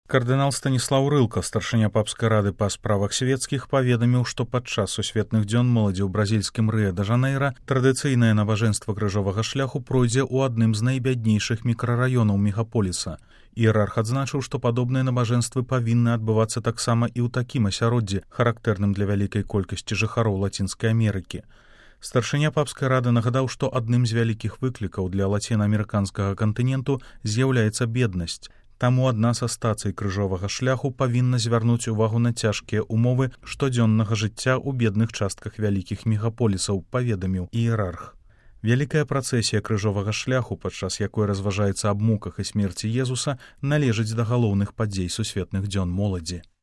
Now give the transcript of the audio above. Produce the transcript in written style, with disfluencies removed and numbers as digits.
Кардынал Станіслаў Рылка, старшыня папскай рады па справах свецкіх, паведаміў, што падчас сусветных дзён моладзі ў бразільскім Рыа-дэ-Жанэйра традыцыйнае набажэнства крыжовага шляху пройдзе ў адным з найбяднейшых мікрараёнаў мегаполіса. Іерарх адзначыў, што падобныя набажэнствы павінны адбывацца таксама і ў такім асяроддзі, характэрным для вялікай колькасці жыхароў Лацінскай Амерыкі. Старшыня папскай рады нагадаў, што адным з вялікіх выклікаў для лацінаамерыканскага кантыненту з'яўляецца беднасць. Таму адна са стацый крыжовага шляху павінна звярнуць увагу на цяжкія ўмовы штодзённага жыцця ў бедных частках вялікіх мегаполісаў, паведаміў іерарх. Вялікая працэсія крыжовага шляху, падчас якой разважаецца аб муках і смерці Езуса, належыць да галоўных падзей сусветных дзён моладзі.